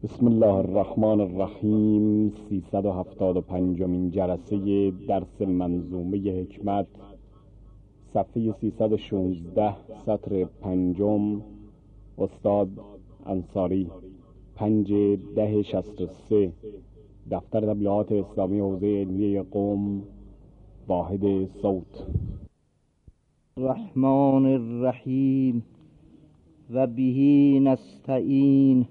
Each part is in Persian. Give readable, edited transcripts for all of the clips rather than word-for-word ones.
بسم الله الرحمن الرحیم. 375مین جلسه درس منظومه حکمت، صفحه 316، سطر 5. استاد انصاری، 5/10/63، دفتر تبلیغات اسلامی حوزه علمیه قم، واحد صوت. الرحمن الرحیم و به نستعین.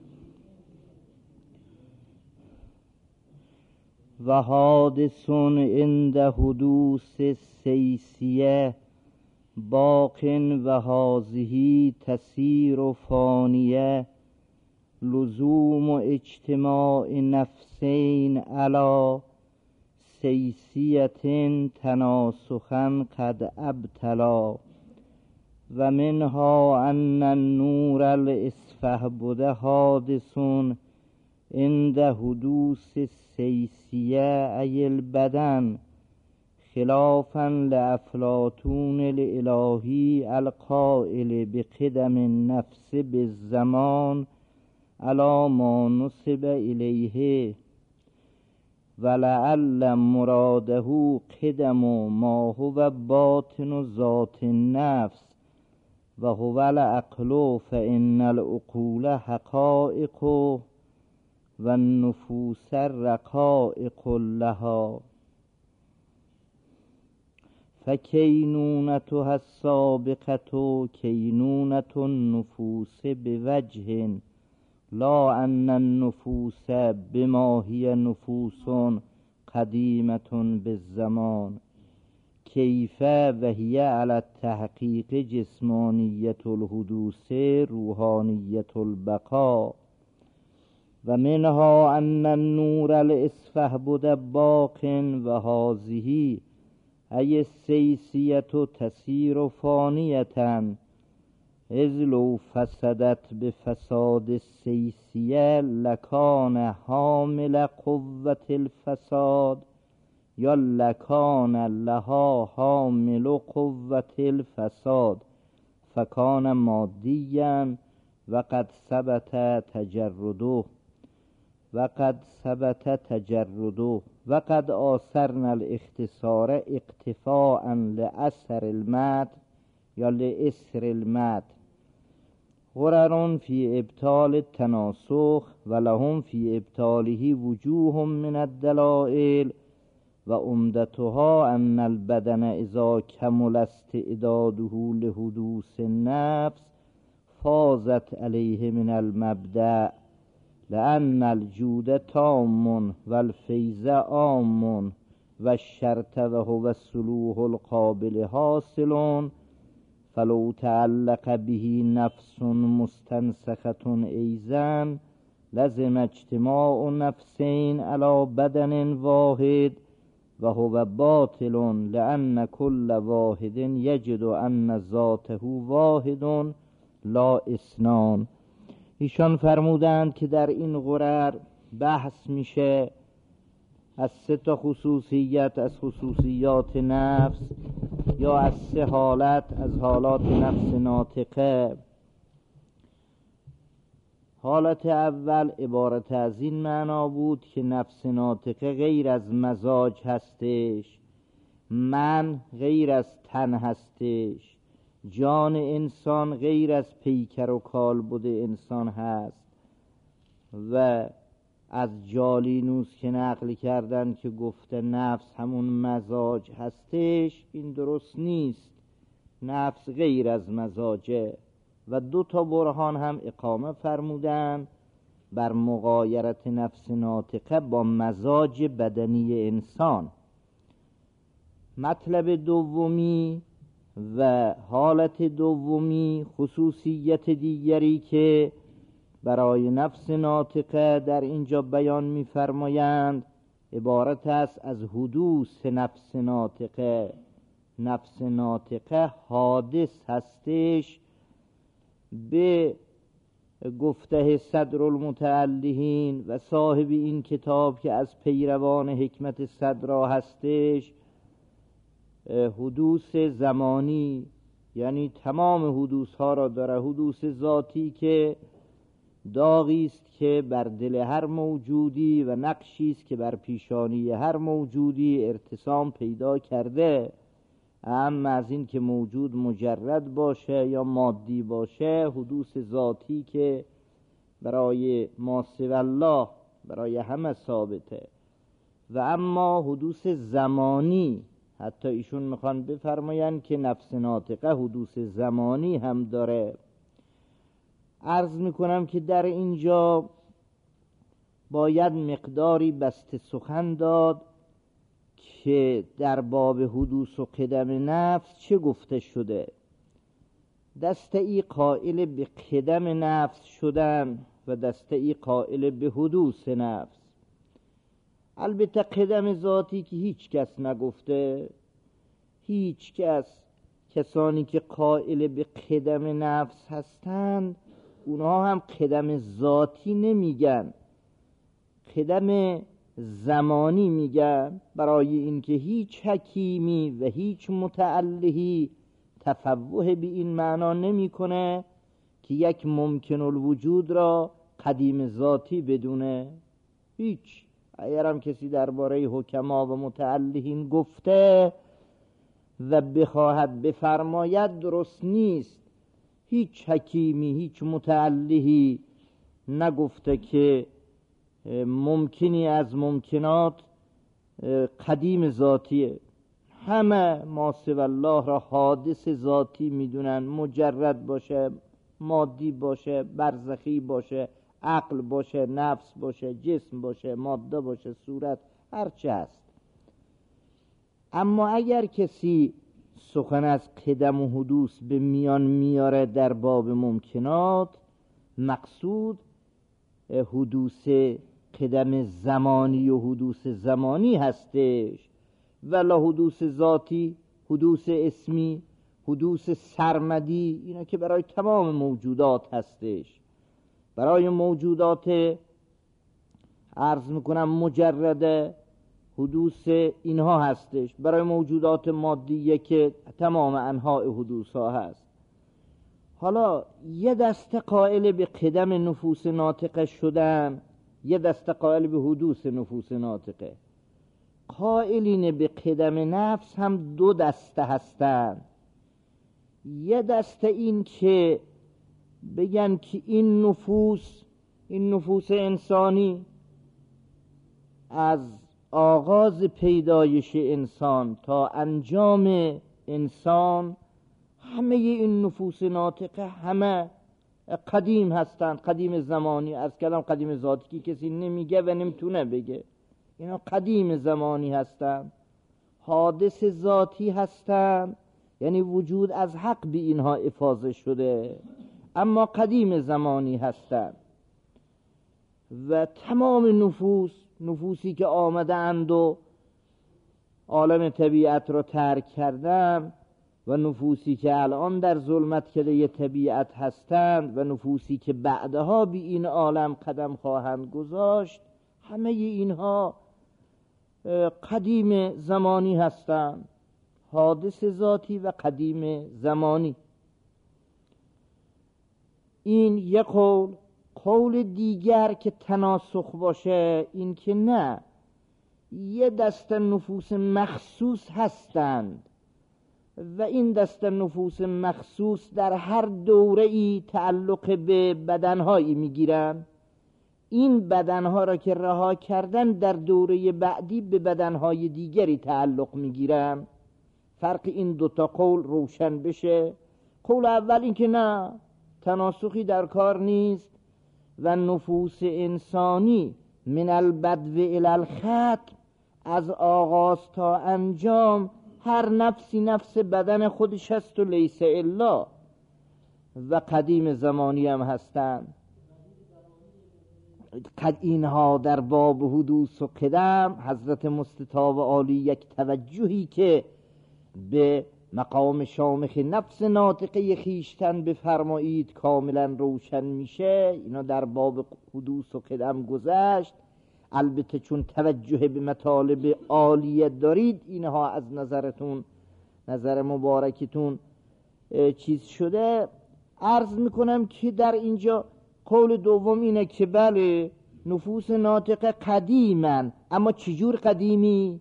و حادث عند حدوث السیسیه باق و هذه تسیر فانیه لزوم اجتماع نفسین علی سیسیه تناسخا قد ابتلا و منها ان النور الاسفهبد حادث عند حدوث السیسیه ای البدن خلافا لافلاطون الالهی القائل بقدم النفس بالزمان علی ما نسب الیه ولعل مراده قدم ما هو باطن ذات النفس و هو العقل فان العقول حقائق و النفوس رقائق لها فکینونتها السابقة کینونة النفوس بوجه لا ان النفوس بما هي نفوس قدیمة بالزمان کیف و هی علی التحقیق جسمانیة الحدوث روحانیة البقاء و منها ان النور الاسفهبد باق و هذه ای السیسیه تسیر فانیه اذ لو فسدت بفساد السیسیه لکان حامل قوة الفساد یا لکان لها حامل قوة الفساد فکان مادیا وقد ثبت تجرده وقد آثرنا الاختصار اقتفاء لأثر المتن یا لأثر المتن غرر فی ابطال التناسخ و لهم فی ابطاله وجوه من الدلائل و عمدتها ان البدن اذا کمل استعداده لحدوث النفس فازت علیه من المبدأ لأن الجود تام و الفیض عام و الشرط و هو الصلوح القابل حاصل فلو تعلق به نفس مستنسخة ایضا لزم اجتماع نفسین علی بدن واحد و هو باطل لأن كل واحد یجد ان ذاته واحد لا اثنان. ایشان فرمودند که در این غرر بحث میشه از 3 خصوصیت از خصوصیات نفس یا از 3 حالت از حالات نفس ناطقه. حالت اول عبارت از این معنا بود که نفس ناطقه غیر از مزاج هستش، من غیر از تن هستش، جان انسان غیر از پیکر و کالبد انسان هست. و از جالینوس که نقل کردن که گفته نفس همون مزاج هستش، این درست نیست. نفس غیر از مزاجه. و 2 برهان هم اقامه فرمودن بر مغایرت نفس ناطقه با مزاج بدنی انسان. مطلب دومی و حالت دومی، خصوصیت دیگری که برای نفس ناطقه در اینجا بیان می‌فرمایند عبارت است از حدوث نفس ناطقه. نفس ناطقه حادث هستش به گفته صدر المتعلهین و صاحب این کتاب که از پیروان حکمت صدرا هستش، حدوث زمانی، یعنی تمام حدوث ها را داره. حدوث ذاتی که داغی است که بر دل هر موجودی و نقشی است که بر پیشانی هر موجودی ارتسام پیدا کرده. اما از این که موجود مجرد باشه یا مادی باشه، حدوث ذاتی که برای ما سوی الله برای همه ثابته، و اما حدوث زمانی، حتی ایشون میخوان بفرماین که نفس ناطقه حدوث زمانی هم داره. عرض میکنم که در اینجا باید مقداری بسته سخن داد که در باب حدوث و قدم نفس چه گفته شده. دسته ای قائل به قدم نفس شدن و دسته ای قائل به حدوث نفس. البته قدم ذاتی که هیچ کس نگفته، هیچ کس، کسانی که قائل به قدم نفس هستند اونها هم قدم ذاتی نمیگن، قدم زمانی میگن، برای اینکه هیچ حکیمی و هیچ متعلهی تفوه به این معنا نمیکنه که یک ممکن الوجود را قدیم ذاتی بدونه. هیچ، اگرم کسی درباره حکما و متعلهین گفته و بخواهد بفرماید درست نیست. هیچ حکیمی، هیچ متعلهی نگفته که ممکنی از ممکنات قدیم ذاتیه. همه ما سوی الله را حادث ذاتی میدونن، مجرد باشه، مادی باشه، برزخی باشه، عقل باشه، نفس باشه، جسم باشه، ماده باشه، صورت، هرچه هست. اما اگر کسی سخن از قدم و حدوث به میان میاره در باب ممکنات، مقصود حدوث قدم زمانی و حدوث زمانی هستش، ولا حدوث ذاتی، حدوث اسمی، حدوث سرمدی، اینا که برای تمام موجودات هستش. برای موجودات عرض میکنم مجرده حدوث اینها هستش، برای موجودات مادیه که تمام انواع حدوث ها هست. حالا یه دسته قائل به قدم نفوس ناطقه شدن، یه دسته قائل به حدوث نفوس ناطقه. قائلین به قدم نفس هم دو دسته هستن. یه دسته این که بگن که این نفوس انسانی از آغاز پیدایش انسان تا انجام انسان، همه این نفوس ناطقه همه قدیم هستند، قدیم زمانی. از کلام قدیم ذاتی که کسی نمیگه و نمیتونه بگه، اینا قدیم زمانی هستند، حادث ذاتی هستند، یعنی وجود از حق به اینها افاضه شده، اما قدیم زمانی هستند. و تمام نفوسی که آمده اند و عالم طبیعت را ترک کردن، و نفوسی که الان در ظلمت کده طبیعت هستند، و نفوسی که بعدها به این عالم قدم خواهند گذاشت، همه اینها قدیم زمانی هستند، حادث ذاتی و قدیم زمانی. این یک قول دیگر که تناسخ باشه این که نه، یه دسته نفوس مخصوص هستند و این دسته نفوس مخصوص در هر دوره ای تعلق به بدنهایی میگیرن. این بدنها را که رها کردن در دوره بعدی به بدنهای دیگری تعلق میگیرن. فرق این دوتا قول روشن بشه. قول اول این که نه، تناسخی در کار نیست و نفوس انسانی من البدو الی الختم، از آغاز تا انجام هر نفسی نفس بدن خودش هست و لیس الا، و قدیم زمانی هم هستند. اینها در باب حدوث و قدم حضرت مستطاب عالی یک توجهی که به مقام شامخ نفس ناطقه خیشتن بفرمایید کاملا روشن میشه. اینا در باب حدوث و قدم گذشت. البته چون توجه به مطالب عالیه دارید، اینها از نظر مبارکتون چیز شده. عرض میکنم که در اینجا قول دوم اینه که بله نفوس ناطقه قدیمن، اما چجور قدیمی؟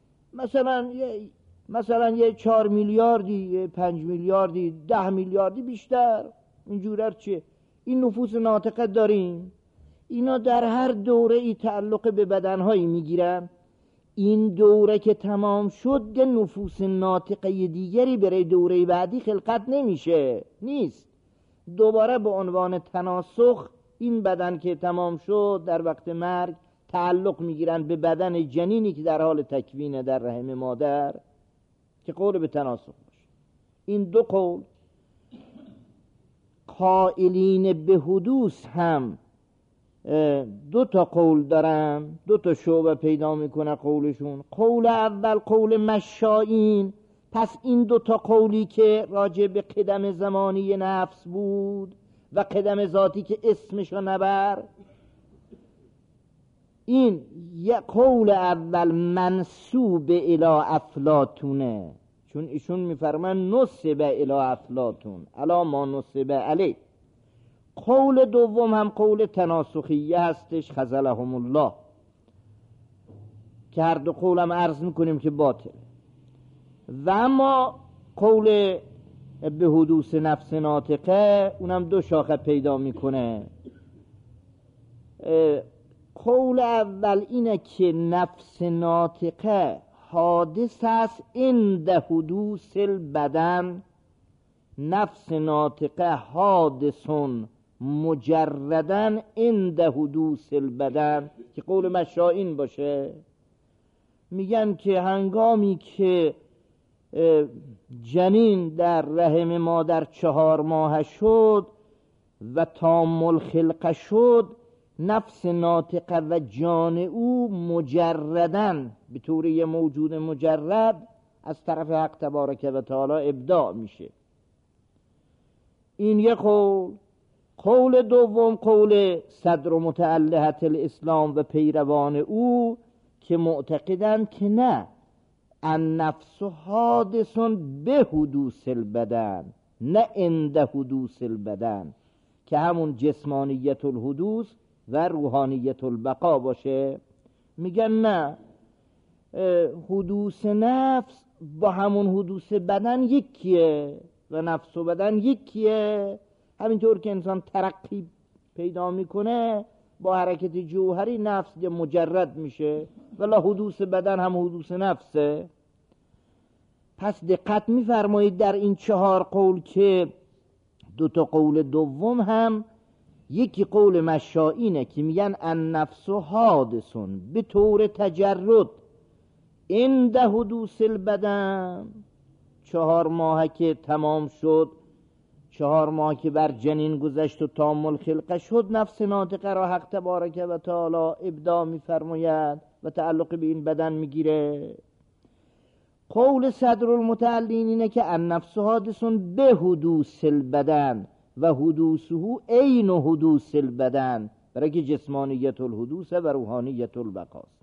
مثلا یه 4 میلیاردی، یه 5 میلیاردی، 10 میلیاردی بیشتر اینجور چه این نفوس ناطقه داریم. اینا در هر دوره ای تعلق به بدنهایی میگیرن. این دوره که تمام شد یه نفوس ناطقه دیگری برای دوره بعدی خلقت نیست. دوباره به عنوان تناسخ این بدن که تمام شد در وقت مرگ تعلق میگیرن به بدن جنینی که در حال تکوینه در رحم مادر، که قول به تناسخ باشه. این دو قول قائلین به حدوث هم دو تا قول دارن، دو تا شعبه پیدا میکنه قولشون. قول اول قول مشائین. پس این دو تا قولی که راجع به قدم زمانی نفس بود و قدم ذاتی که اسمشو نبر، این یک قول اول منسوب الی افلاطونه، چون ایشون میفرمان نسب الی افلاطون الا ما نسب علی. قول دوم هم قول تناسخیه هستش، خذلهم الله، که هر دو قولم عرض میکنیم که باطل. و اما قول به حدوث نفس ناطقه اونم دو شاخه پیدا میکنه. قول اول اینه که نفس ناطقه حادث است عند حدوث البدن، نفس ناطقه حادثون مجردن عند حدوث البدن، که قول مشائین باشه. میگن که هنگامی که جنین در رحم مادر 4 ماه شد و تامل خلقه شد، نفس ناطقه و جان او مجردن به طور یه موجود مجرد از طرف حق تبارک و تعالی ابداع میشه. این یک قول. قول دوم قول صدر متعلهة الاسلام و پیروان او که معتقدند که نه، النفس حادث به حدوث البدن نه عند حدوث البدن، که همون جسمانیت الحدوث و روحانیت البقا باشه. میگن نه، حدوث نفس با همون حدوث بدن یکیه و نفس و بدن یکیه. همینطور که انسان ترقی پیدا میکنه با حرکت جوهری نفس یه مجرد میشه، ولی حدوث بدن هم حدوث نفسه. پس دقت میفرمایید در این 4 قول که دو تا قول دوم هم، یکی قول مشائینه که میگن النفس حادثون به طور تجرد عند حدوث البدن، 4 ماه که تمام شد، 4 ماه که بر جنین گذشت و تامل خلقه شد، نفس ناطقه را حق تبارک و تعالی ابداع میفرماید و تعلق به این بدن میگیره. قول صدر المتعلین اینه که النفس حادث به حدوث البدن و حدوثه عین حدوث البدن، برای که جسمانیت الحدوث و روحانیت البقاست.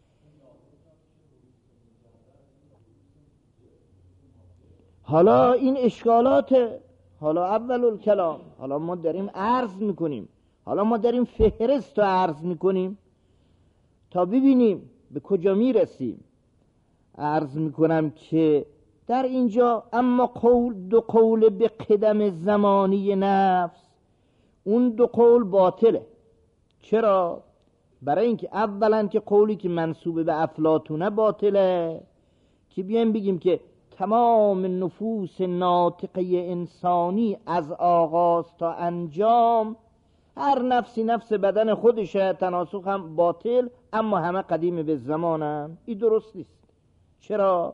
حالا این اشکالات، حالا اول الکلام، حالا ما داریم عرض میکنیم، حالا ما داریم فهرست رو عرض میکنیم تا ببینیم به کجا میرسیم. عرض میکنم که در اینجا اما دو قول به قدم زمانی نفس، اون دو قول باطله. چرا؟ برای اینکه اولا که قولی که منسوب به افلاطونه باطله، که بیایم بگیم که تمام نفوس ناطقه انسانی از آغاز تا انجام هر نفسی نفس بدن خودشه، تناسخ هم باطل، اما همه قدیم به زمانن. این درست نیست. چرا؟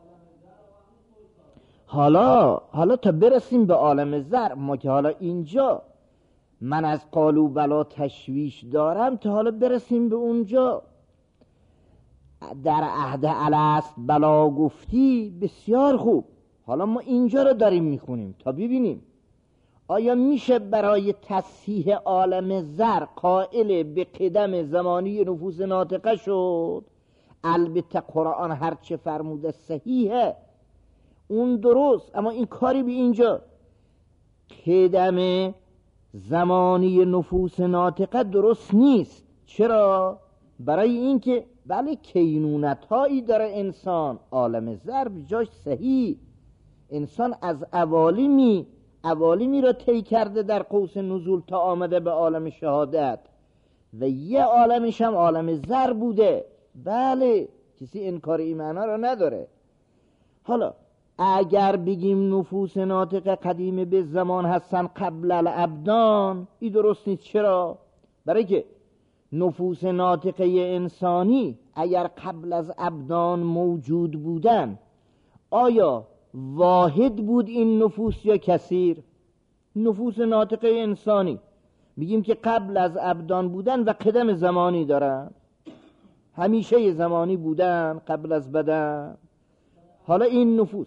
حالا تا برسیم به عالم زر، ما که حالا اینجا من از قالو بلا تشویش دارم، تا حالا برسیم به اونجا. در عهد الست بلا گفتی، بسیار خوب. حالا ما اینجا رو داریم میخونیم تا ببینیم آیا میشه برای تصحیح عالم زر قائل به قدم زمانی نفوس ناطقه شد. البته قرآن هرچه فرموده صحیحه، اون درست، اما این کاری به اینجا قدم زمانی نفوس ناطقه درست نیست. چرا؟ برای اینکه بله کینونت هایی داره انسان، عالم ضرب جاش صحیح، انسان از عوالمی را طی کرده در قوس نزول تا آمده به عالم شهادت و یه عالمش هم عالم ضرب بوده. بله کسی انکار این معنا را نداره. حالا اگر بگیم نفوس ناطقه قدیم به زمان هستن قبل الابدان، این درست نیست. چرا؟ برای که نفوس ناطقه انسانی اگر قبل از ابدان موجود بودن، آیا واحد بود این نفوس یا کثیر؟ نفوس ناطقه انسانی میگیم که قبل از ابدان بودن و قدم زمانی دارن، همیشه زمانی بودن قبل از بدن. حالا این نفوس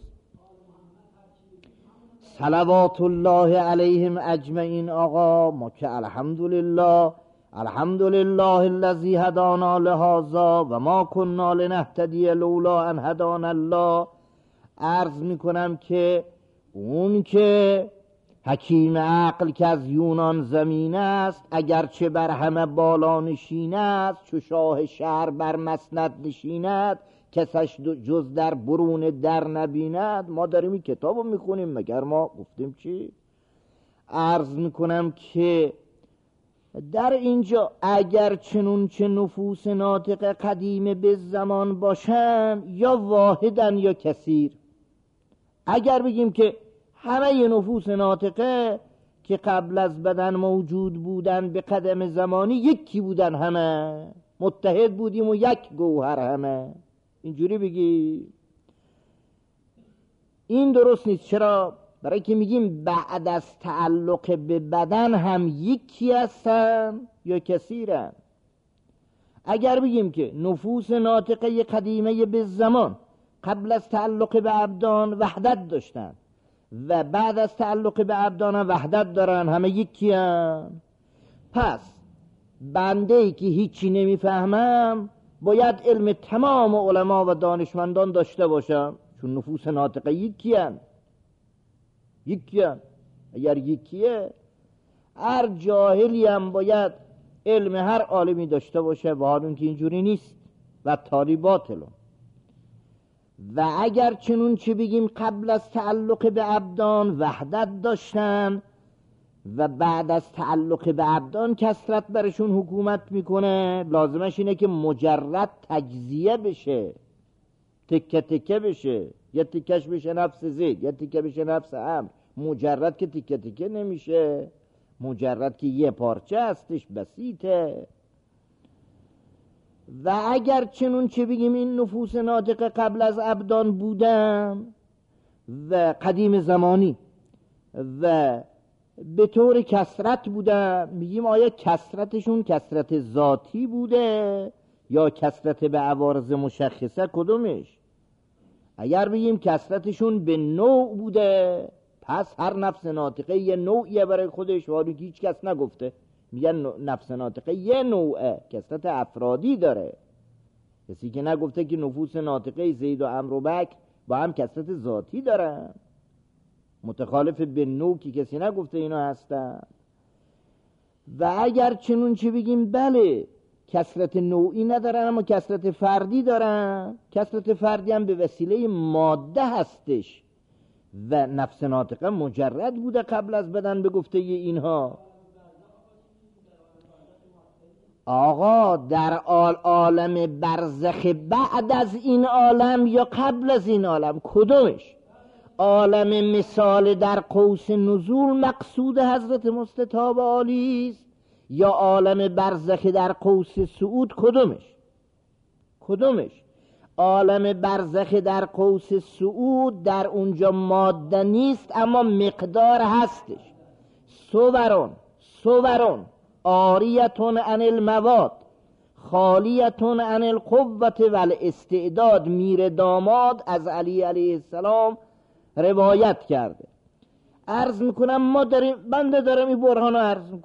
صلوات الله علیهم اجمعین، آقا ما که الحمدلله الذی هدانا لهذا و ما کنا لنهتدی لولا ان هدانا الله، عرض میکنم که اون که حکیم عقل که از یونان زمین است، اگرچه بر همه بالا نشین است، چو شاه شهر بر مسند نشیند، کسش جز در برون در نبیند. ما داریم این کتاب رو میخونیم، مگر ما گفتیم چی؟ عرض میکنم که در اینجا اگر چنون چه نفوس ناطقه قدیم به زمان باشن، یا واحدن یا کثیر. اگر بگیم که همه نفوس ناطقه که قبل از بدن موجود بودن به قدم زمانی یکی بودن، همه متحد بودیم و یک گوهر، همه اینجوری بگی، این درست نیست. چرا؟ برای که میگیم بعد از تعلق به بدن هم یکی هستن یا کثیرن. اگر بگیم که نفوس ناطقه قدیمه به زمان قبل از تعلق به ابدان وحدت داشتن و بعد از تعلق به ابدان هم وحدت دارن، همه یکی هم، پس بنده ای که هیچی نمیفهمم باید علم تمام علما و دانشمندان داشته باشم، چون نفوس ناطقه یکی هم. اگر یکیه، هر جاهلی هم باید علم هر عالمی داشته باشه، و حالون که اینجوری نیست و تالی باطلون. و اگر چنون چه بگیم قبل از تعلق به ابدان وحدت داشتن و بعد از تعلق به ابدان کثرت برشون حکومت میکنه، لازمش اینه که مجرد تجزیه بشه، تکه تکه بشه، یا تکش بشه نفس زید، یا تکه بشه نفس عمرو. مجرد که تکه تکه نمیشه، مجرد که یه پارچه هستش بسیطه. و اگر چنون چه بگیم این نفوس ناطقه قبل از ابدان بودن و قدیم زمانی و به طور کثرت بودن، میگیم آیا کثرتشون کثرت ذاتی بوده یا کثرت به عوارض مشخصه؟ کدومش؟ اگر بگیم کثرتشون به نوع بوده، پس هر نفس ناطقه یه نوعیه برای خودش، ولی هیچ کس نگفته، میگن نفس ناطقه یه نوعه، کثرت افرادی داره. کسی که نگفته که نفوس ناطقه زید و عمرو و بکر با هم کثرت ذاتی دارن، متخالف به نوع که کسی نگفته اینا هستن. و اگر چنون چه بگیم بله کثرت نوعی ندارن اما کثرت فردی دارن، کثرت فردی هم به وسیله ماده هستش و نفس ناطقه مجرد بوده قبل از بدن به گفته اینها. آقا در عالم برزخ بعد از این عالم یا قبل از این عالم، کدومش؟ عالم مثال در قوس نزول مقصود حضرت مستطاب عالی است یا عالم برزخ در قوس صعود؟ کدومش؟ عالم برزخ در قوس صعود در اونجا ماده نیست اما مقدار هستش. صورون عاریتون عن المواد خالیتون عن القوت و الاستعداد. میر داماد از علی علیه السلام روایت کرده. عرض میکنم بنده دارم این برهانو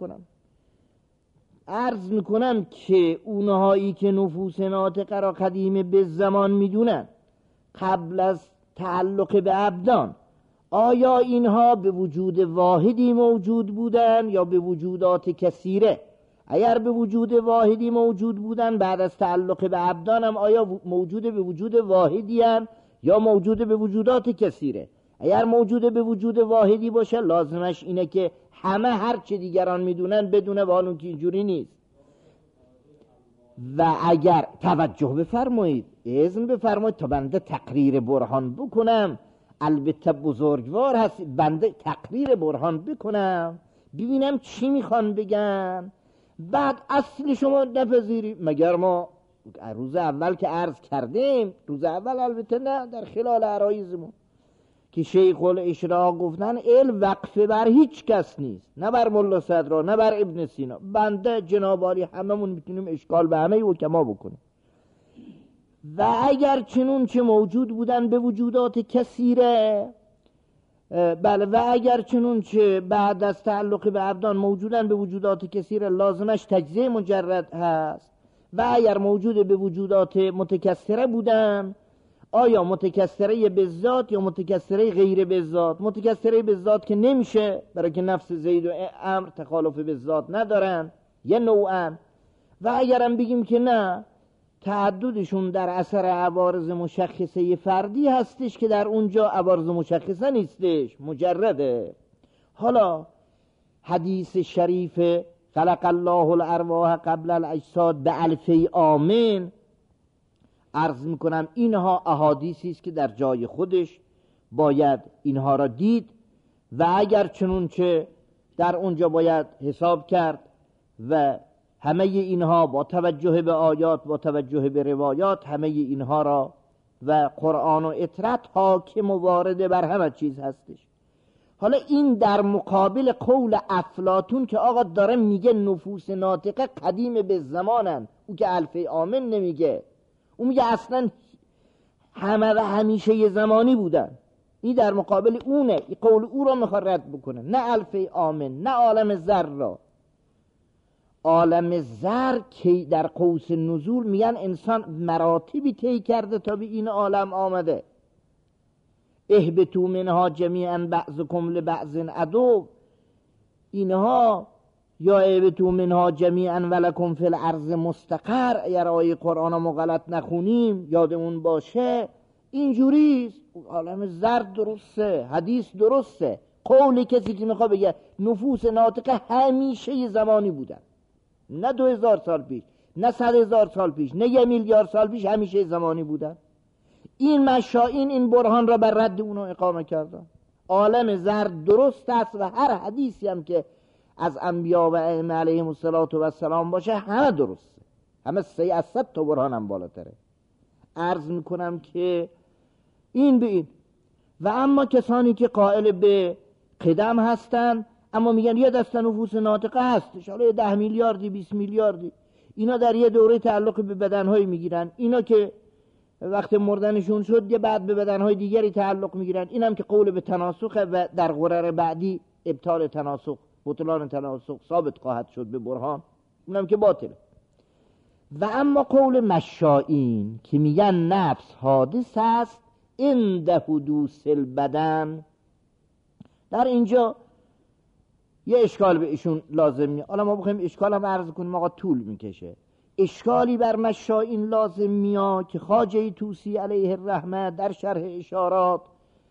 عرض میکنم که اونهایی که نفوس ناطقه را قدیم به زمان میدونن قبل از تعلق به ابدان، آیا اینها به وجود واحدی موجود بودن یا به وجودات کثیره؟ اگر به وجود واحدی موجود بودن بعد از تعلق به ابدان هم آیا موجود به وجود واحدی هم یا موجود به وجودات کثیره؟ اگر موجود به وجود واحدی باشه لازمش اینه که همه هر چه دیگران میدونن بدونه، والون که اینجوری نیست. و اگر توجه بفرمایید، اذن بفرمایید تا بنده تقریر برهان بکنم. البته بزرگوار هست، بنده تقریر برهان بکنم ببینم چی میخوان بگن، بعد اصل شما نپذیری. مگر ما روز اول که عرض کردیم، روز اول البته نه، در خلال عرایزمون که شیخ الاشراق گفتن علم وقفه بر هیچ کس نیست، نه بر ملا صدرا نه بر ابن سینا. بنده جنابالی هممون میتونیم اشکال به همه حکما بکنیم. و اگر چنون چه موجود بودن به وجودات کثیره، بله، و اگر چنون چه بعد از تعلق به ابدان موجودن به وجودات کثیره لازمش تجزیه مجرد هست. و اگر موجود به وجودات متکثره بودن، آیا متکثره به ذات یا متکثره غیر به ذات؟ متکثره به ذات که نمیشه، برای که نفس زید و امر تخالف به ذات ندارن یه نوعا. و اگرم بگیم که نه، تعددشون در اثر عوارض مشخصه فردی هستش که در اونجا عوارض مشخصه نیستش، مجرده. حالا حدیث شریف خلق الله الارواح قبل الاجساد به الفی آمین، عرض میکنم اینها احادیثی است که در جای خودش باید اینها را دید و اگر چنونچه در اونجا باید حساب کرد و همه اینها با توجه به آیات، با توجه به روایات، همه اینها را و قرآن و اطرت حاکم و وارده بر همه چیز هستش. حالا این در مقابل قول افلاطون که آقا داره میگه نفوس ناطقه قدیم به زمانن، او که الفی آمن نمیگه، او میگه اصلا همه و همیشه یه زمانی بودن. این در مقابل اونه، این قول او را میخواد رد بکنه، نه الفی آمن، نه عالم ذر را. عالم ذر که در قوس نزول میگن انسان مراتبی طی کرده تا به این عالم آمده. اهبطوا منها جمیعا بعضکم لبعض عدو، اینها یا اهبطوا منها جمیعا ولکم فی الارض مستقر. اگر آیه قرآن ما غلط نخونیم یادمون باشه اینجوریست. عالم ذر درسته، حدیث درسته، قول کسی که میخواد بگه نفوس ناطقه همیشه یه زمانی بودن، نه 2000 سال پیش، نه 100,000 سال پیش، نه 1 میلیارد سال پیش، همیشه زمانی بودن. این مشائین این برهان را بر رد اونو اقامه کردن. عالم ذر درست است و هر حدیثی هم که از انبیا و ائمه علیهم السلام باشه همه درسته، همه 300 تا برهان هم بالاتره. عرض میکنم که این به این. و اما کسانی که قائل به قدم هستن اما میگن یه دسته نفوس ناطقه هستش، حالا 10 میلیاردی 20 میلیاردی، اینا در یه دوره تعلق به بدنهایی میگیرن، اینا که وقت مردنشون شد یه بعد به بدنهای دیگری تعلق میگیرن. اینم که قول به تناسخه و در قرار بعدی ابطال تناسخ، بطلان تناسخ ثابت خواهد شد به برهان، اونم که باطله. و اما قول مشائین که میگن نفس حادث است عند حدوث البدن، در اینجا یه اشکال به ایشون لازم میاد. حالا ما بخوایم اشکال هم عرض کنیم آقا طول میکشه. اشکالی بر مشائین لازم میاد که خواجه طوسی علیه الرحمه در شرح اشارات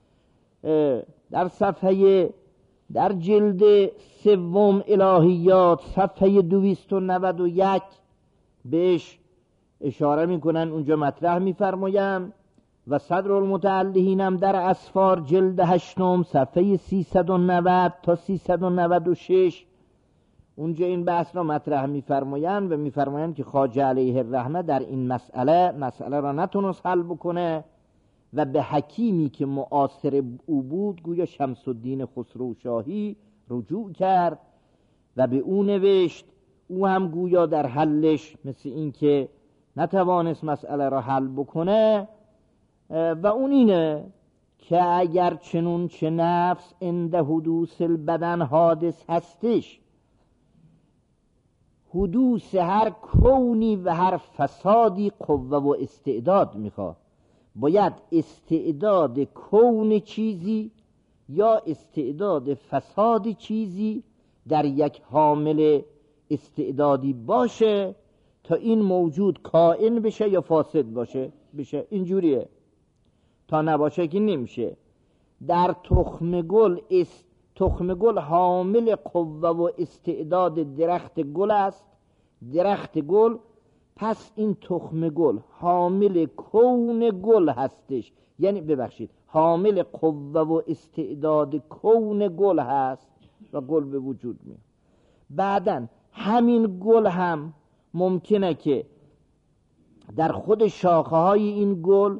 در صفحه در جلد 3 الهیات صفحه 291 بهش اشاره میکنن، اونجا مطرح میفرمایم. و صدر المتعلهین هم در اسفار جلد 8 صفحه 390 تا 396 اونجا این بحث را مطرح میفرمایند و میفرمایند که خواجه علیه الرحمه در این مسئله را نتونست حل بکنه و به حکیمی که معاصر او بود گویا شمس الدین خسرو شاهی رجوع کرد و به او نوشت. او هم گویا در حلش مثل این که نتوانست مسئله را حل بکنه و اون اینه که اگر چنون چه نفس عند حدوث البدن حادث هستش، حدوث هر کونی و هر فسادی قوه و استعداد میخواد. باید استعداد کون چیزی یا استعداد فساد چیزی در یک حامل استعدادی باشه تا این موجود کائن بشه یا فاسد بشه اینجوریه. تا نباشه که نمیشه. در تخم گل حامل قوه و استعداد درخت گل است. درخت گل، پس این تخم گل حامل کون گل هستش، یعنی ببخشید حامل قوه و استعداد کون گل هست و گل به وجود میاد. بعدن همین گل هم ممکنه که در خود شاخه های این گل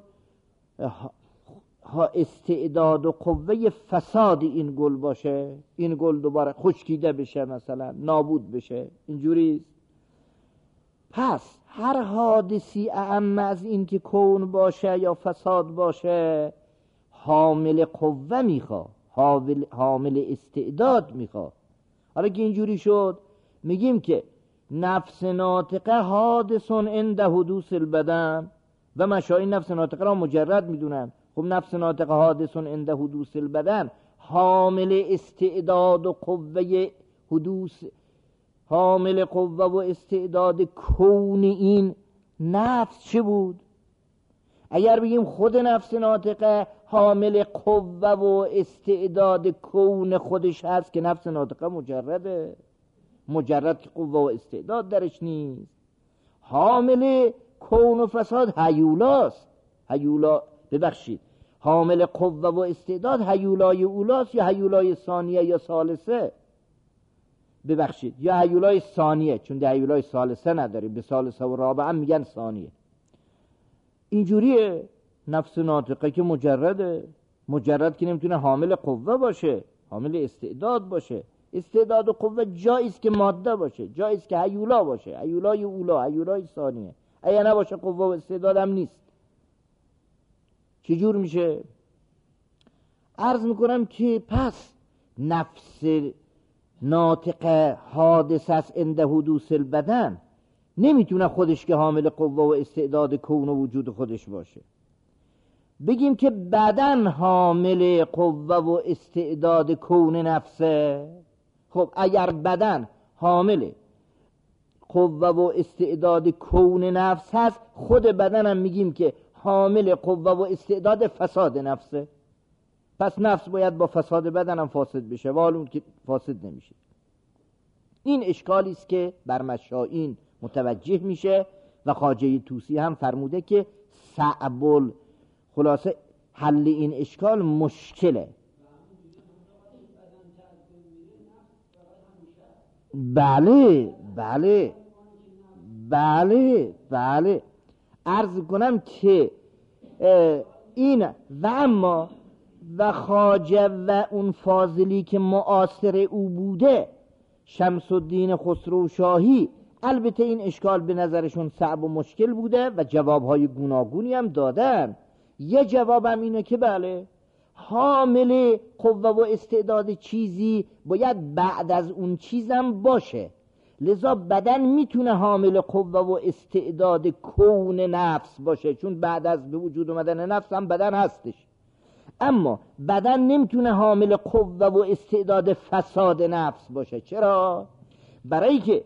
استعداد و قوه فساد این گل باشه، این گل دوباره خشکیده بشه، مثلا نابود بشه، اینجوری. پس هر حادثی اعم از این که کون باشه یا فساد باشه حامل قوه میخواد، حامل استعداد میخواد. حالا که اینجوری شد میگیم که نفس ناطقه حادثون عند حدوث البدن و مشاهین نفس ناطقه را مجرد میدونن. خب نفس ناطقه حادثون عند حدوث البدن، حامل استعداد و قوه حدوث، حامل قوه و استعداد کون این نفس چه بود؟ اگر بگیم خود نفس ناطقه حامل قوه و استعداد کون خودش هست که نفس ناطقه مجرده، مجرد که قوه و استعداد درش نیست. حامل کون و فساد هیولاست. هیولا، ببخشید، حامل قوه و استعداد هیولای اولاست یا هیولای ثانیه یا ثالثه، ببخشید، یا هیولای ثانیه، چون ده هیولای ثالثه نداریم، به ثالثه و رابعه هم میگن ثانیه. اینجوریه. نفس ناطقه که مجرده، مجرد که نمیتونه حامل قوه باشه، حامل استعداد باشه. استعداد و قوه جاییست که ماده باشه، جاییست که هیولا باشه، هیولای اولا، هیولای ثانیه. اگه نباشه قوه و استعداد هم نیست. چجور میشه؟ عرض میکنم که پس نفس ناطقه حادث است عند حدوث البدن، نمیتونه خودش که حامل قوه و استعداد کون و وجود خودش باشه. بگیم که بدن حامل قوه و استعداد کون نفسه. خب اگر بدن حامل قوه و استعداد کون نفس هست، خود بدن هم میگیم که حامل قوه و استعداد فساد نفسه. پس نفس باید با فساد بدن هم فاسد بشه، والون که فاسد نمیشه. این اشکالی است که بر مشائین متوجه میشه و خواجه طوسی هم فرموده که صعب، خلاصه حل این اشکال مشکله. بله بله بله بله. عرض کنم که این و اما و خواجه و اون فاضلی که معاصر او بوده، شمس الدین خسرو شاهی، البته این اشکال به نظرشون صعب و مشکل بوده و جوابهای گوناگونی هم دادن. یه جوابم اینه که بله، حامل قوه و استعداد چیزی باید بعد از اون چیزم باشه، لذا بدن میتونه حامل قوه و استعداد کون نفس باشه، چون بعد از به وجود اومدن نفس هم بدن هستش. اما بدن نمیتونه حامل قوه و استعداد فساد نفس باشه. چرا؟ برای که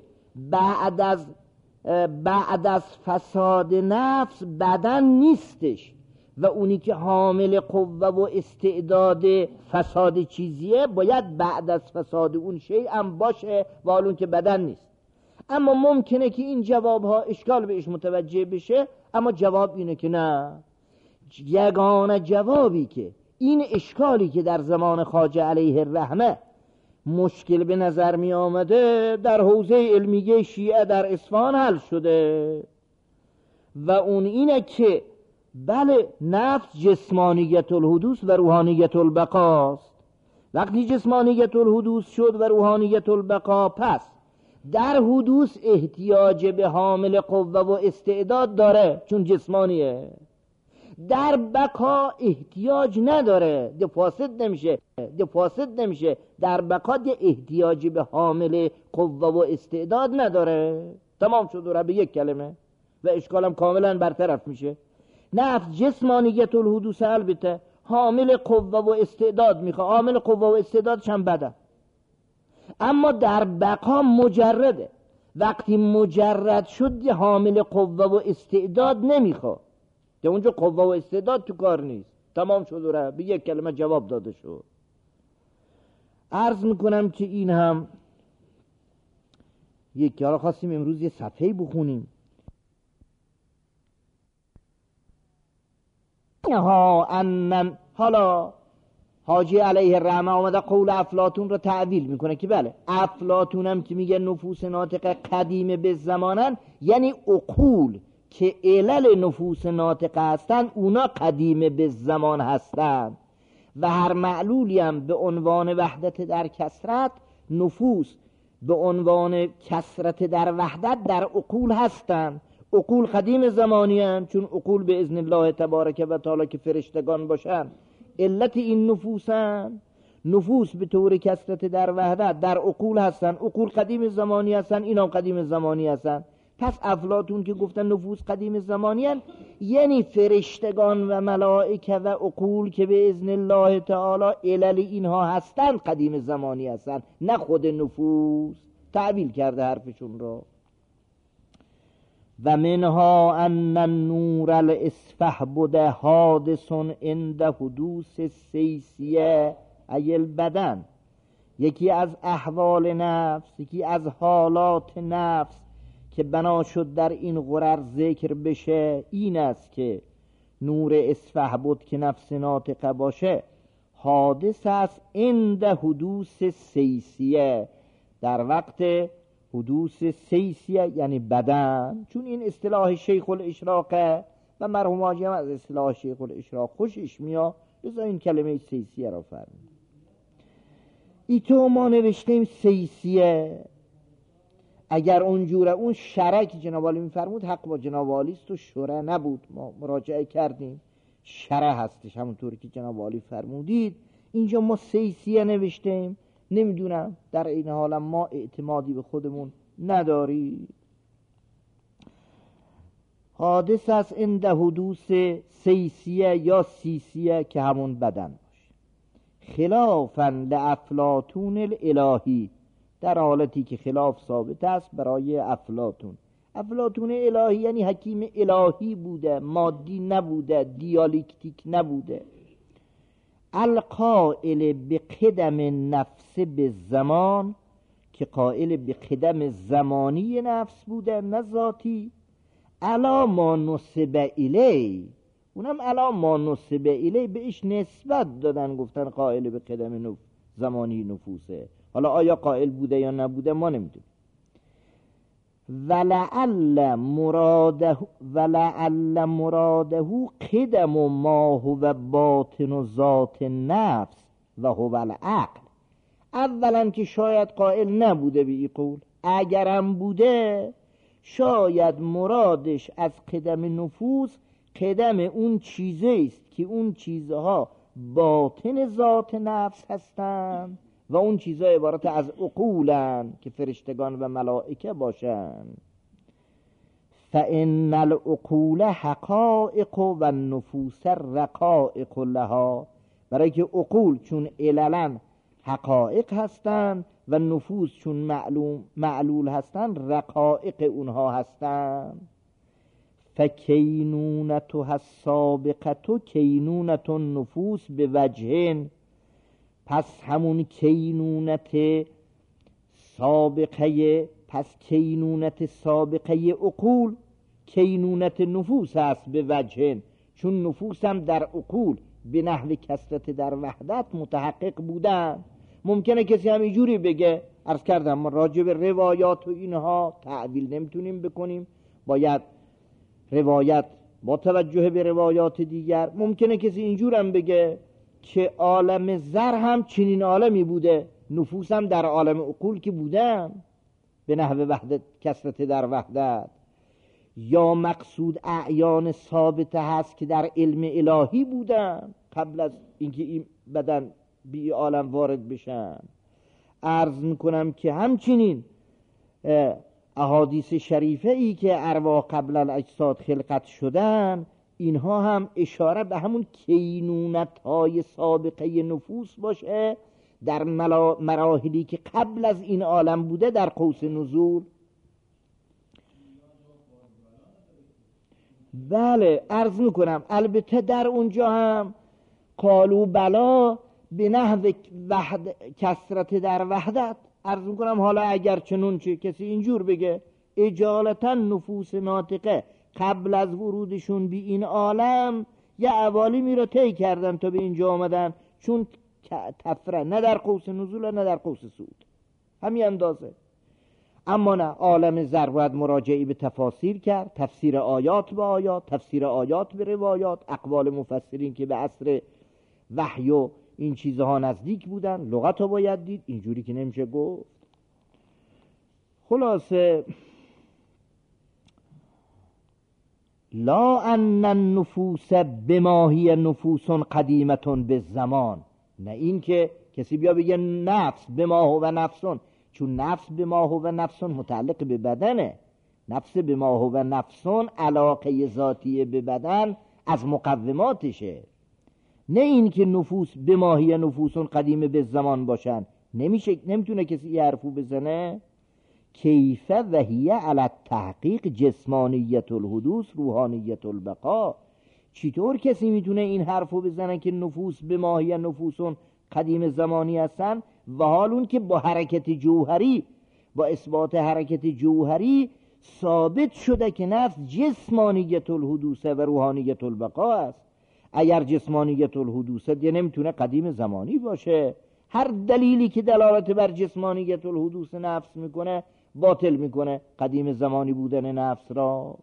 بعد از فساد نفس بدن نیستش و اونی که حامل قوه و استعداد فساد چیزیه باید بعد از فساد اون شیء هم باشه و اون که بدن نیست. اما ممکنه که این جوابها اشکال بهش متوجه بشه، اما جواب اینه که نه. یگانه جوابی که این اشکالی که در زمان خواجه علیه الرحمه مشکل به نظر می آمده در حوزه علمیه شیعه در اصفهان حل شده و اون اینه که بله، نفس جسمانیت الحدوث و روحانیت البقاست. وقتی جسمانیت الحدوث شد و روحانیت البقا، پس در حدوث احتیاج به حامل قوه و استعداد داره چون جسمانیه، در بقا احتیاج نداره، ده فاسد نمیشه. در بقا ده احتیاج به حامل قوه و استعداد نداره. تمام شد و به یک کلمه و اشکالم کاملا برطرف میشه. نفس جسمانیت الحدوث، البته حامل قوه و استعداد میخواد، حامل قوه و استعدادش هم بدن، اما در بقا مجرده. وقتی مجرد شد یه حامل قوه و استعداد نمیخواد، که اونجا قوه و استعداد تو کار نیست، تمام شد و رفت، به یک کلمه جواب داده شد. عرض میکنم که این هم یکی، حالا خواستیم امروز یه صفحه بخونیم. حالا حاجی علیه الرحمه آمده قول افلاطون رو تعویل میکنه که بله، افلاطون هم که میگه نفوس ناطقه قدیم به زمانن، یعنی عقول که علل نفوس ناطقه هستن اونا قدیم به زمان هستن و هر معلولی هم به عنوان وحدت در کثرت، نفوس به عنوان کثرت در وحدت در عقول هستن. عقول قدیم زمانی هستن، چون عقول به اذن الله تبارک و تعالی که فرشتگان باشن علت این نفوسن. نفوس به طور کثرت در وحدت در عقول هستن، عقول قدیم زمانی هستن، اینا قدیم زمانی هستن. پس افلاطون که گفتن نفوس قدیم زمانی هستن، یعنی فرشتگان و ملائکه و عقول که به اذن الله تعالی علل اینها هستن قدیم زمانی هستن، نه خود نفوس. تعبیل کرده حرفشون رو. و منها ان النور الاسفح بوده حادث عند حدوث سیسیه ای البدن. یکی از احوال نفس، یکی از حالات نفس که بنا شد در این غرر ذکر بشه این است که نور اسفح بود که نفس ناطقه باشه حادث است عند حدوث سیسیه، در وقت حدوث سیسیه یعنی بدن، چون این اصطلاح شیخ الاشراقه و مرحوم حاجی هم از اصطلاح شیخ الاشراق خوشش میاد، لذا این کلمه سیسیه را فرمود. ایتو ما نوشتیم سیسیه. اگر اونجوره اون شرع که جناب عالی میفرمود حق با جناب عالی است و شرع نبود، ما مراجعه کردیم، شرع هستش همونطوری که جناب عالی فرمودید. اینجا ما سیسیه نوشتیم، نمیدونم، در این حال ما اعتمادی به خودمون نداری. حادث است عند حدوث سیسیه یا سیسیه که همون بدن باشه. خلافاً لافلاطون الالهی، در حالتی که خلاف ثابت است برای افلاطون. افلاطون الهی یعنی حکیم الهی بوده، مادی نبوده، دیالکتیک نبوده. القائل به قدم نفس به زمان، که قائل به قدم زمانی نفس بوده نه ذاتی. علا ما نسب الی، اونم علا ما نسب الی بهش نسبت دادن، گفتن قائل به قدم زمانی نفوسه. حالا آیا قائل بوده یا نبوده ما نمیدونیم. ولعل مراده قدم ما هو باطن ذات نفس و هو العقل. اولا که شاید قائل نبوده به این قول، اگرم بوده شاید مرادش از قدم نفوس قدم اون چیزی است که اون چیزها باطن ذات نفس هستند و اون چیزها عبارت از عقولن که فرشتگان و ملائکه باشن. فإن العقول حقائق و النفوس رقائق لها، برای که عقول چون عللا حقائق هستند و نفوس چون معلول هستند رقائق اونها هستند. فکینونتها السابقه کینونت النفوس به وجهن، پس همون کینونت سابقه، پس کینونت سابقه عقول کینونت نفوس هست به وجهن، چون نفوس هم در عقول به نحو کثرت در وحدت متحقق بودن. ممکنه کسی هم اینجوری بگه، عرض کردم ما راجع به روایات و اینها تعویل نمیتونیم بکنیم، باید روایت با توجه به روایات دیگر. ممکنه کسی اینجور هم بگه که عالم زر هم چنین عالمی بوده، نفوس هم در عالم عقول که بودن به نحو وحدت کثرت در وحدت. یا مقصود اعیان ثابته هست که در علم الهی بودن قبل از اینکه این بدن به عالم وارد بشن. عرض میکنم که همچنین احادیث شریفه ای که ارواح قبل الاجساد خلقت شدن اینها هم اشاره به همون کینونت‌های سابقه نفوس باشه در مراحلی که قبل از این عالم بوده در قوس نزول. بله عرض میکنم البته در اونجا هم قالوا بلا به نحو کسرت در وحدت. عرض میکنم حالا اگر چنون چه کسی اینجور بگه اجالتا نفوس ناطقه قبل از ورودشون به این عالم یه عوالمی رو طی کردن تا به اینجا آمدن، چون تفره نه در قوس نزول نه در قوس صعود، همین اندازه. اما نه، عالم ذر باید مراجعه به تفاسیر کرد، تفسیر آیات به آیات، تفسیر آیات به روایات، اقوال مفسرین که به عصر وحی و این چیزها نزدیک بودن، لغت رو باید دید، اینجوری که نمیشه گفت. خلاصه لا ان النفوس بما هی نفوس قدیمتون به زمان، نه این که کسی بیا بگه نفس بما هو نفسون، چون نفس بما هو نفسون متعلق به بدنه، نفس بما هو نفسون علاقه ذاتی به بدن از مقوماتشه، نه این که نفوس بما هی نفوس قدیم به زمان باشن. نمیتونه کسی یه حرفو بزنه. کیف و هی علی التحقیق جسمانیت الحدوث روحانیت البقا. چطور کسی میتونه این حرفو بزنه که نفوس بما هی نفوس قدیم زمانی هستن و حال اون که با حرکت جوهری، با اثبات حرکت جوهری ثابت شده که نفس جسمانیت الحدوث و روحانیت البقا است. اگر جسمانیت الحدوث دیگه نمیتونه قدیم زمانی باشه. هر دلیلی که دلالت بر جسمانیت الحدوث نفس میکنه باطل میکنه قدیم زمانی بودن نفس را.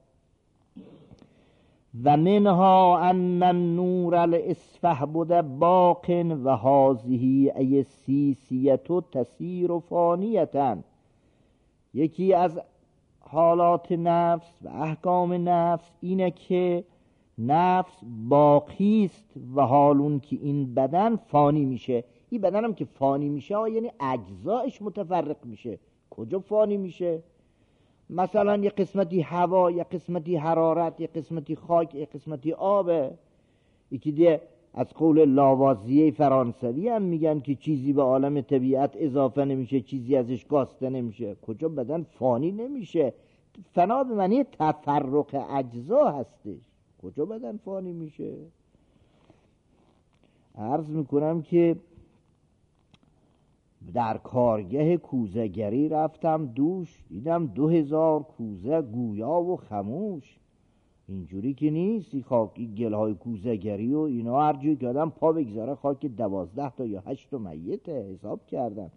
و منها ان النور الاسفه بوده باق و هذه ای سیسیتو تسیر فانیتا. یکی از حالات نفس و احکام نفس اینه که نفس باقی است و حالون که این بدن فانی میشه. این بدن هم که فانی میشه یعنی اجزایش متفرق میشه. کجا فانی میشه؟ مثلا یه قسمتی هوا، یه قسمتی حرارت، یه قسمتی خاک، یه قسمتی آبه. یکی دیگه از قول لاوازیه فرانسوی هم میگن که چیزی به عالم طبیعت اضافه نمیشه، چیزی ازش کاسته نمیشه. کجا بدن فانی نمیشه؟ فنا به معنی تفرق اجزا هستش. کجا بدن فانی میشه؟ عرض میکنم که در کارگه کوزه‌گری رفتم دوش، دیدم 2000 کوزه گویا و خموش. اینجوری که نیست. این خاکی گلهای کوزه‌گری و اینا هر جایی که آدم پا بگذاره خاک 12 تا یا 8 تا میته حساب کردن.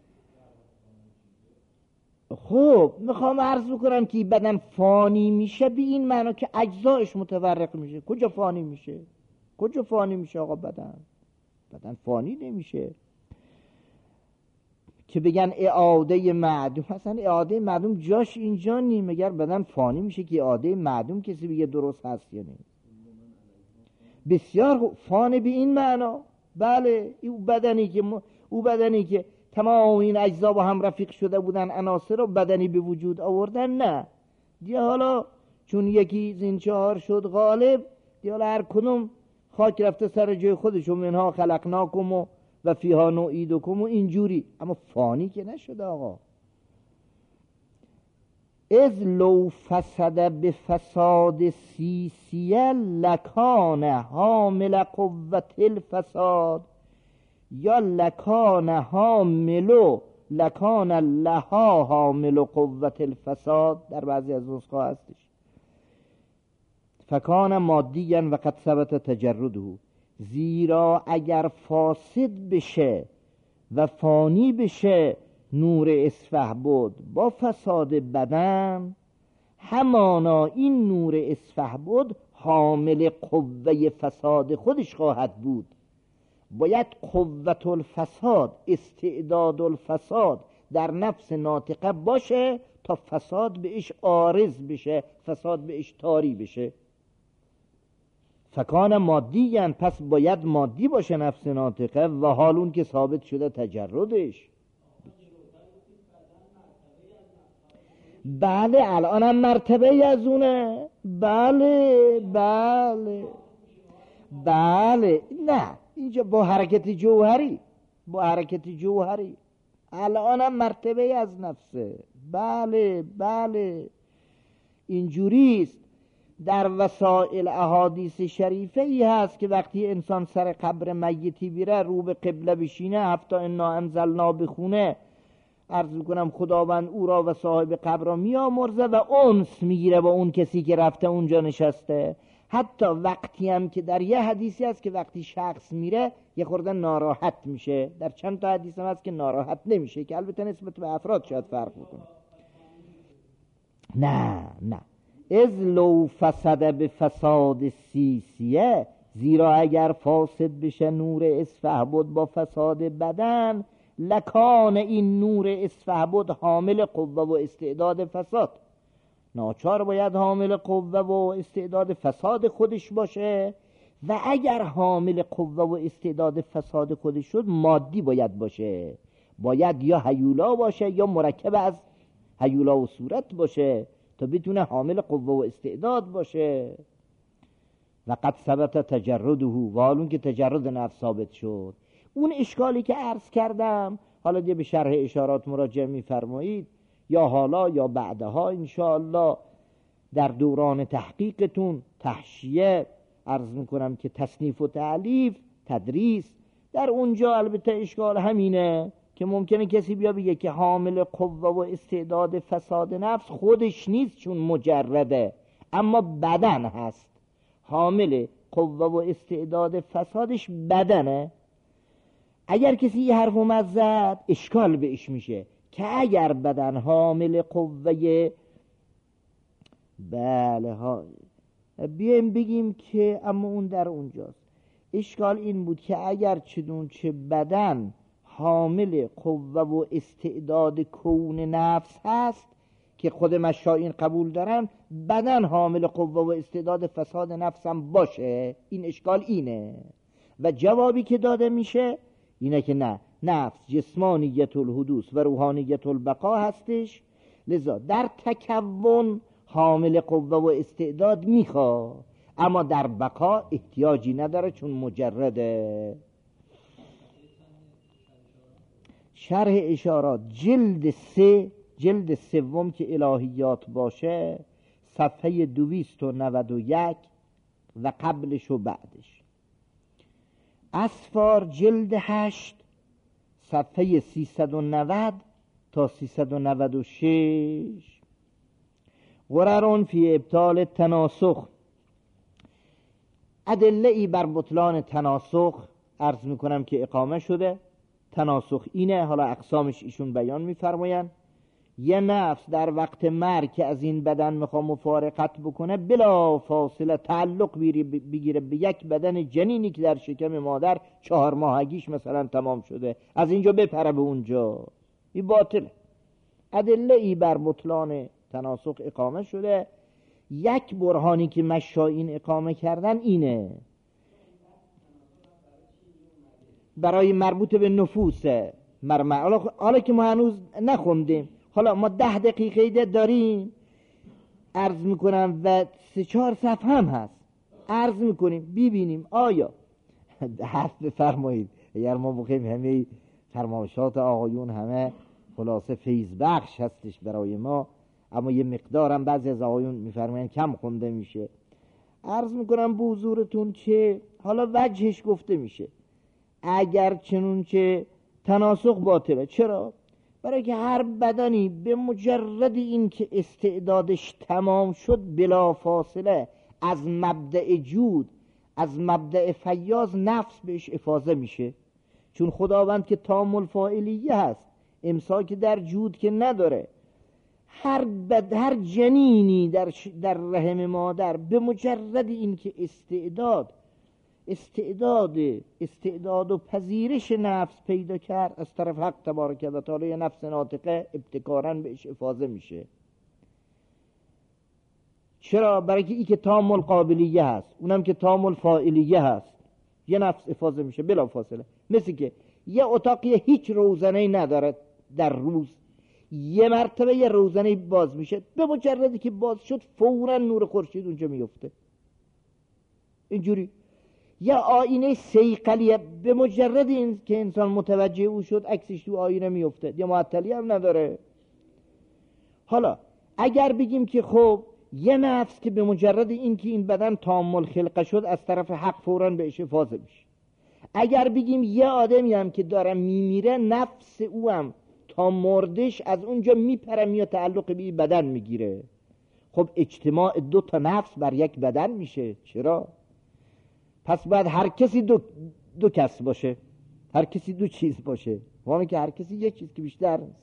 خب میخوام عرض بکنم که بدن فانی میشه به این معنا که اجزایش متفرق میشه. کجا فانی میشه؟ کجا فانی میشه آقا؟ بدن فانی نمیشه که بگن اعاده معدوم. اصلا اعاده معدوم جاش اینجا نیم. مگر بدن فانی میشه که اعاده معدوم کسی بگه درست هست یا نه؟ بسیار فانی به این معنا. بله او بدنی که تمام این اجزا با هم رفیق شده بودن، عناصر رو بدنی به وجود آوردن، نه دیگه حالا چون یکی زین چهار شد غالب دیگه حالا هر کدوم خاک رفته سر جای خودش و منها خلقناکم و فیها نعیدکم و اینجوری. اما فانی که نشده آقا. از لو فسد به فساد سیسیه لکان حامل قوت الفساد، یا لکان حاملو لکان لها حامل قوت الفساد. در بعضی از نسخه هستش فکان مادیاً و قد ثبت تجرده. زیرا اگر فاسد بشه و فانی بشه نور اسفه بود با فساد بدن، همانا این نور اسفه بود حامل قوه فساد خودش خواهد بود. باید قوت الفساد، استعداد الفساد در نفس ناطقه باشه تا فساد بهش عارض بشه، فساد بهش طاری بشه. فکان مادیاً، پس باید مادی باشه نفس ناطقه و حالون که ثابت شده تجردش. بله الانم مرتبه از اونه. بله بله بله. نه اینجا با حرکت جوهری الانم مرتبه از نفسه. بله بله اینجوریست. در وسائل احادیث شریفه ای هست که وقتی انسان سر قبر میتی بیره رو به قبله بشینه، حتی انا انزلنا بخونه، عرض میکنم خداوند او را و صاحب قبر را میامرزه و انس میگیره با اون کسی که رفته اونجا نشسته. حتی وقتی هم که در یه حدیثی هست که وقتی شخص میره یه خورده ناراحت میشه، در چند تا حدیث هم هست که ناراحت نمیشه، که البته نسبت به افراد شاید فرق بکنه. نه از لو فسد به فساد سیسیه، زیرا اگر فاسد بشه نور اسفهبد با فساد بدن، لکان این نور اسفهبد حامل قوه و استعداد فساد. ناچار باید حامل قوه و استعداد فساد خودش باشه، و اگر حامل قوه و استعداد فساد خودش شد مادی باید باشه، باید یا هیولا باشه یا مرکب از هیولا و صورت باشه تا بتونه حامل قوه و استعداد باشه. و قد ثبت تجرده، و حالون که تجرد نفس ثابت شد. اون اشکالی که عرض کردم حالا دیگه به شرح اشارات مراجعه می‌فرمایید، یا حالا یا بعدها انشاءالله در دوران تحقیقتون تحشیه عرض میکنم که تصنیف و تألیف تدریس، در اونجا البته اشکال همینه که ممکنه کسی بیا بگه که حامل قوه و استعداد فساد نفس خودش نیست چون مجرده، اما بدن هست. حامل قوه و استعداد فسادش بدنه. اگر کسی یه حرف اومد زد اشکال بهش میشه که اگر بدن حامل قوه، بله ها بیایم بگیم که اما اون در اونجاست. اشکال این بود که اگر چه بدن حامل قوه و استعداد کون نفس هست که خود مشایین قبول دارن، بدن حامل قوه و استعداد فساد نفس هم باشه. این اشکال اینه، و جوابی که داده میشه اینه که نه، نفس جسمانیت الحدوث و روحانیت البقا هستش، لذا در تکون حامل قوه و استعداد میخواد، اما در بقا احتیاجی نداره چون مجرده. شرح اشارات جلد سوم که الهیات باشه، صفحه 291 و قبلش و بعدش. اسفار جلد 8 صفحه 390 تا 396. غررون فی ابطال تناسخ، ادله ای بر بطلان تناسخ عرض میکنم که اقامه شده. تناسخ اینه، حالا اقسامش ایشون بیان میفرماین. یه نفس در وقت مرگ که از این بدن میخواد مفارقت بکنه، بلا فاصله تعلق بگیره به یک بدن جنینی که در شکم مادر 4 ماهگیش مثلا تمام شده، از اینجا بپره به اونجا. این باطله. ادله ای بر بطلان تناسخ اقامه شده. یک برهانی که مشایین اقامه کردن اینه، برای مربوط به نفوسه. حالا که ما هنوز نخوندیم، حالا ما 10 دقیقه داریم عرض میکنم و 3-4 صفحه هم هست، عرض میکنیم ببینیم آیا حرف بفرمایید. اگر ما بخیم همه فرمایشات آقایون همه خلاصه فیض بخش هستش برای ما، اما یه مقدارم بعضی از آقایون میفرمایند کم خونده میشه. عرض میکنم به حضورتون که حالا وجهش گفته میشه اگر چنون که تناسخ باطله. چرا؟ برای که هر بدنی به مجرد این که استعدادش تمام شد بلا فاصله از مبدأ جود، از مبدأ فیاض نفس بهش افاضه میشه، چون خداوند که تام الفاعلیه هست، امساک در جود که نداره. هر جنینی در رحم مادر به مجرد این که استعداد و پذیرش نفس پیدا کرد از طرف حق تبارک و تعالی، نفس ناطقه ابتکارا بهش افاضه میشه. چرا؟ برای که این که تام القابلیه هست، اونم که تام الفاعلیه هست، یه نفس افاضه میشه بلا فاصله. مثل که یه اتاقی هیچ روزنه‌ای نداره در روز، یه مرتبه یه روزنه باز میشه، به مجردی که باز شد فوراً نور خورشید اونجا میفته. اینجوری یا آینه صیقلیه، به مجرد این که انسان متوجه او شد عکسش تو آینه میفته، یا معطلی هم نداره. حالا اگر بگیم که خب یه نفس که به مجرد این که این بدن تامل خلقه شد از طرف حق فوراً بهش افاضه میشه، اگر بگیم یه آدمی هم که داره میمیره نفس او هم تا مردش از اونجا میپره میاد تعلق به بدن میگیره، خب اجتماع دو تا نفس بر یک بدن میشه. چرا؟ پس باید هر کسی دو کس باشه، هر کسی دو چیز باشه، وامی که هر کسی یک چیز که بیشتر نیست.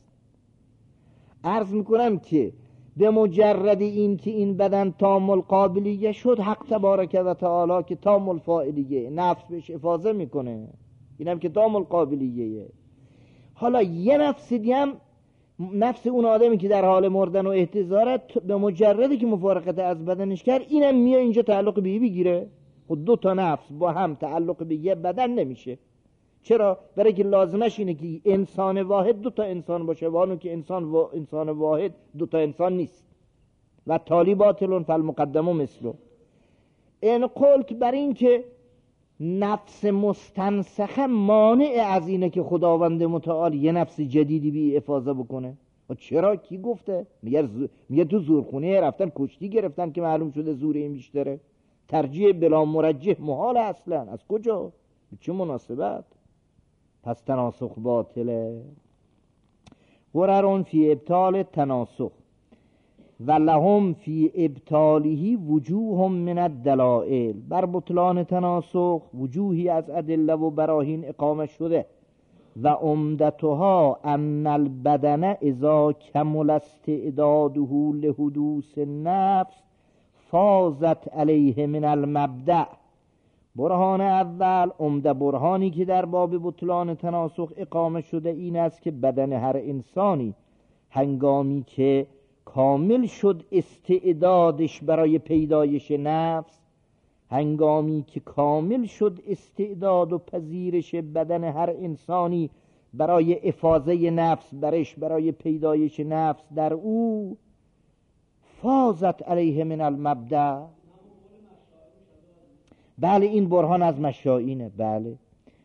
عرض میکنم که به مجرد این که این بدن تامل قابلیه شد، حق تبارک و تعالی که تامل فاعلیه نفس بهش افاضه میکنه، اینم که تامل قابلیه. حالا یه نفس دیگه هم، نفس اون آدمی که در حال مردن و احتضارت، به مجردی که مفارقت از بدنش کرد اینم میاد اینجا تعلق به بگیره. خود دو تا نفس با هم تعلق به یه بدن نمیشه. چرا؟ برای که لازمش اینه که انسان واحد دو تا انسان باشه، وانو که انسان واحد دو تا انسان نیست. و تالی باطلون فالمقدمه مثلو. این قول که برای این که نفس مستنسخه مانع از اینه که خداوند متعال یه نفس جدیدی بی افاضه بکنه. و چرا؟ کی گفته؟ میگه تو زورخونه رفتن کشتی گرفتن که معلوم شده زور این بیشتره. ترجیح بلا مرجح محال اصلا. از کجا؟ به چه مناسبت؟ پس تناسخ باطله. غررون فی ابطال تناسخ و لهم فی ابطاله وجوه من الدلائل. بر بطلان تناسخ وجوهی از ادله و براهین اقامه شده و عمدتها ان البدن اذا کمل استعداده لحدوث النفس فازت علیه من المبدأ. برهان اول، عمده برهانی که در باب بطلان تناسخ اقامه شده این است که بدن هر انسانی هنگامی که کامل شد استعدادش برای پیدایش نفس، هنگامی که کامل شد استعداد و پذیرش بدن هر انسانی برای افاضه نفس برای پیدایش نفس در او، فازت علیه من المبدأ. بله این برهان از مشائینه. بله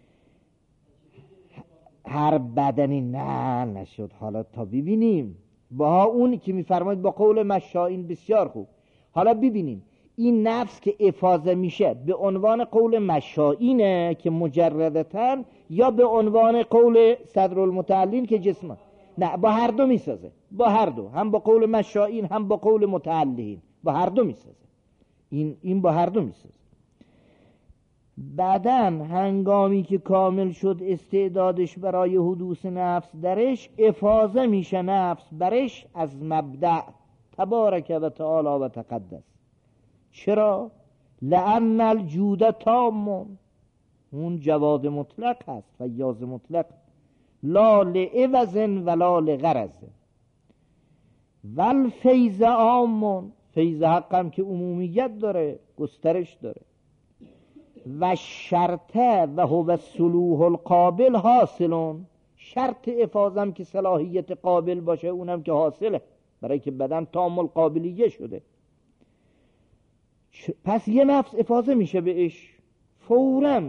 هر بدنی نشد. حالا تا ببینیم با اون که میفرماید با قول مشائین بسیار خوب. حالا ببینیم این نفس که افاضه میشه به عنوان قول مشائینه که مجردتن، یا به عنوان قول صدرالمتعلین که جسمه. نه، با هر دو میسازه، با هر دو، هم با قول مشائین هم با قول متعلین، با هر دو میسازه. این با هر دو میسازه. بدن هنگامی که کامل شد استعدادش برای حدوث نفس درش، افاضه میشه نفس برش از مبدأ تبارک و تعالی و تقدس. چرا؟ لأن الجود تام، اون جواد مطلق هست و یاز مطلق، لا لعوض ولا لغرض. والفیض عام، فیض حق هم که عمومیت داره، گسترش داره. و شرطه و هو صلوح القابل حاصلون، شرط افاضم که صلاحیت قابل باشه اونم که حاصله، برای که بدن تام القابلیه شده. پس یه نفس افاضه میشه بهش فوراً.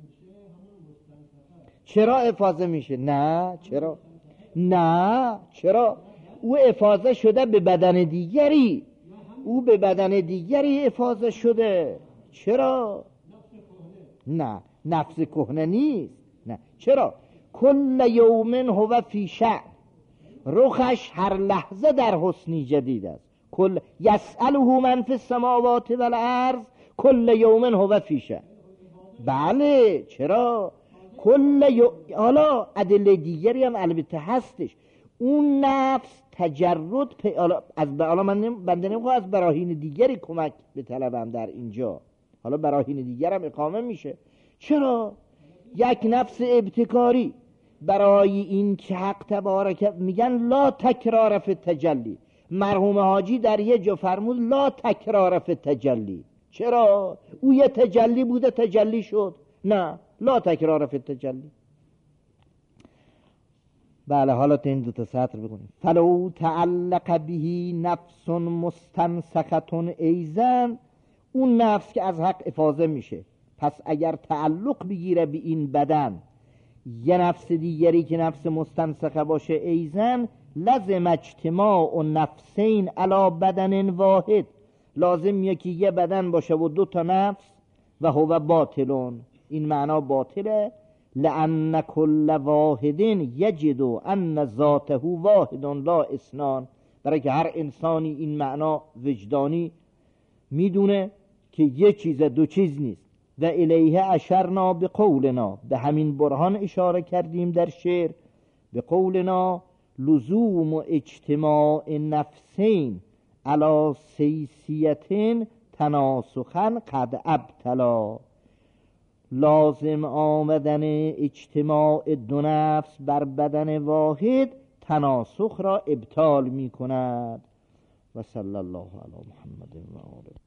چرا افاضه میشه؟ نه چرا؟ نه چرا؟ او افاضه شده به بدن دیگری، او به بدن دیگری افاضه شده. چرا؟ نه نفس کهنه نیست. نه چرا؟ کل یوم هو فی شأن، رخش هر لحظه در حسنی جدید است. کل یسأله من فی السماوات والارض کل یوم هو فی شأن. بله چرا؟ حالا ادله دیگری هم البته هستش. اون نفس تجرد حالا من بنده نمیخوام از براهین دیگری کمک بطلبم در اینجا، حالا براهین دیگر هم اقامه میشه. چرا؟ یک نفس ابتکاری برای این که حق تبارک میگن لا تکرار فی تجلی. مرحوم حاجی در یه جا فرمود لا تکرار فی تجلی. چرا؟ او یه تجلی بوده تجلی شد. نه لا تکرار فی تجلی. بله حالا تا این دوتا سطر بکنیم. فلو تعلق بهی نفس مستنسختون ایزن، اون نفس که از حق افاضه میشه، پس اگر تعلق بگیره به این بدن یه نفس دیگری که نفس مستنسخه باشه ایزن، لازم اجتماع و نفسین علا بدن واحد، لازم یکی یه بدن باشه و دو تا نفس، و هو باطلون، این معنا باطله. لأن کل واحد یجد ان ذاته واحد لا اثنان، برای که هر انسانی این معنا وجدانی میدونه که یه چیز دو چیز نیست. و الیه اشرنا بقولنا، به همین برهان اشاره کردیم در شعر، به قولنا لزوم و اجتماع نفسین علی سیسیتین تناسخن قد ابتلا، لازم آمدن اجتماع دو نفس بر بدن واحد تناسخ را ابطال می کند. و صلی الله علی محمد و آله.